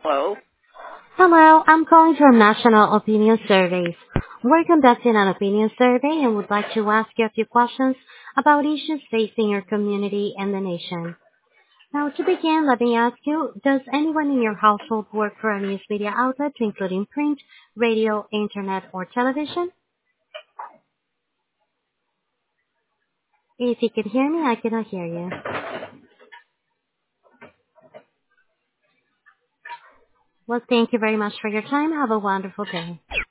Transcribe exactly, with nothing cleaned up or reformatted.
Hello. Hello, I'm calling from National Opinion Surveys. We're conducting an opinion survey and would like to ask you a few questions about issues facing your community and the nation. Now, to begin, let me ask you, does anyone in your household work for a news media outlet, including print, radio, internet, or television? If you can hear me, I cannot hear you. Well, thank you very much for your time. Have a wonderful day.